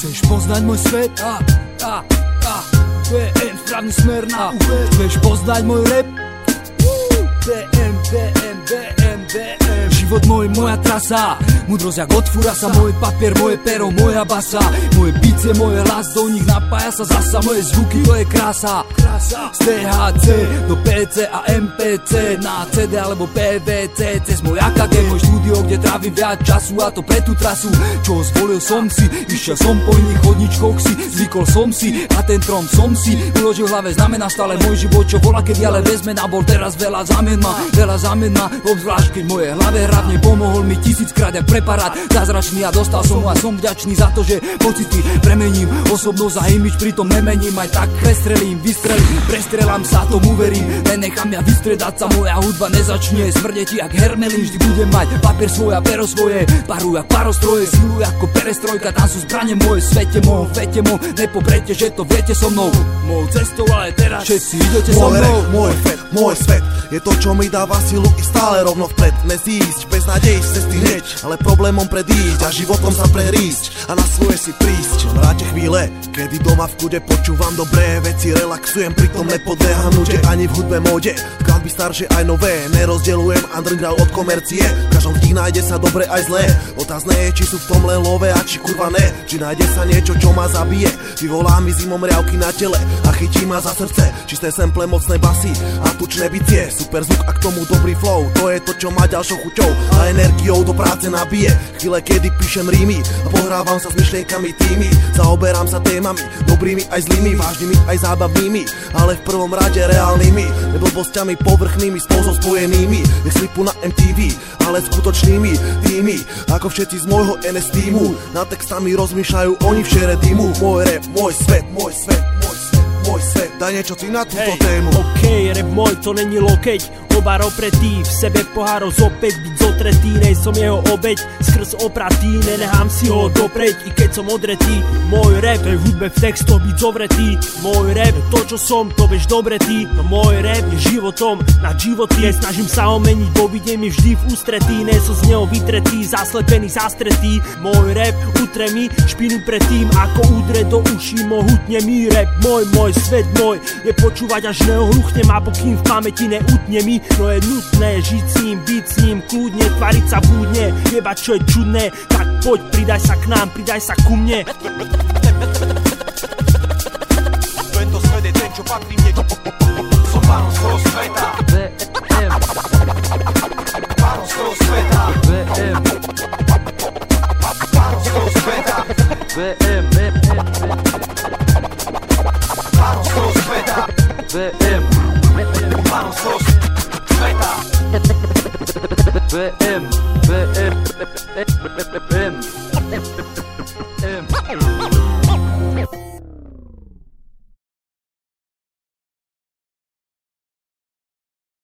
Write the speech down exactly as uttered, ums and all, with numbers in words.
Chceš poznať môj svet? A, a, a bé em, správny smer na úver. Chceš poznať môj rap? bé em, bé em, bé em, bé em. Život môj, moja trasa, múdrosť jak od furasa. Môj papier, moje pero, moja basa. Moje bicie, môj hlas, do nich napája sa zasa. Moje zvuky, to je krása. Z té há cé do pé cé a em pé cé, na cé dé alebo pé vé cé. Cez môj á ká gé, môj štúdio, kde trávim viac času, a to pre tú trasu, čo zvolil som si. Išiel som po iných chodničkoch si, zvykol som si, a ten trom som si uložil v hlave, znamená stále môj život, čo bola kedy, ale bez mena bol teraz. Veľa zámien má, veľa zámien má, obzvlášť keď moje hlave hravne pomohol mi tisíckrát jak preparát zázračný, a dostal som ho a som vďačný za to, že pocity premením, osobnosť a imič pritom nemením. Aj tak prestrelím, vystrelím, prestrelám sa, tomu verím, nenechám ja vystredať sa. Moja hudba nezačne smrdeť jak hermelín, vždy budem mať papier svoj a pero svoje, paru jak parostroje, silu ako perestrojka, tam sú zbrane moje, svete mojom, fete mojom, nepobrete, že to viete so mnou, mojou cestou, ale teraz všetci idete so mnou. Môj rap, môj fet, môj svet, je to, čo mi dáva silu i stále rovno vpred. Nezísť, bez nádej z cesty hneď, ale problémom predísť a životom sa prerísť a na svoje si prísť. Vráte chvíle, kedy doma v kľude počúvam dobré veci, relaxujem, pritom nepodlieham nude ani v hudbe móde. Skladby staršie aj nové, nerozdeľujem underground od komercie, v každom z nich nájde sa dobre aj zlé. Otázne je, či sú v tom len lové a či kurva ne, či nájde sa niečo, čo ma zabije. Vyvolá mi zimom riavky na tele a chytí ma za srdce, čisté sample, mocné basy a tučné bicie. Super zvuk a k tomu dobrý flow, to je to, čo má ďalšou chuťou a energiou do práce nabije. Chvíle, kedy píšem rímy a pohrávam sa s myšlienkami tými, zaoberám sa témami, dobrými aj zlými, vážnymi aj zábavnými, ale v prvom rade reálnymi, neblbosťami povrchnými, spolu so spojenými, nech slipu na em té vé, ale skutočnými tými, ako všetci z môjho en es týmu. Nad textami rozmýšľajú oni v šere týmu. Môj rap, môj svet, môj svet, môj svet, môj svet. Daj niečo ty na túto hey, tému. Okej, okay, rap môj, to není lokeť, obar opretý, v sebe pohárov zopäť byť zotretý, nej som jeho obeť, skrz opratý, nenechám si ho dopreť, i keď som odretý. Môj rap, to je v hudbe v textoch byť zovretý. Môj rap, to čo som, to vieš dobre ty. No môj rap je životom nad životy, snažím sa ho meniť, bo vidie mi vždy v ústretí, nej som z neho vytretý, zaslepený, zastretý. Môj rap utre mi špinu pred tým, ako udre do uší, mohutne mi rap. Môj, môj svet môj, je počúvať až neohluchnem, a pokým v pamäti neutne mi. No je nutné žiť s ním, byť s ním kľudne, tvariť sa blúdne, jebať čo je čudné, tak poď, pridaj sa k nám, pridaj sa ku mne. Tento svet je ten, čo patrí mne, som pánom svojho sveta. bé em Pánom svojho sveta. bé em Pánom svojho sveta. bé em Pánom svojho sveta. bé em Pánom svojho sveta. bé em, bé em, bé em, bé em, bé em.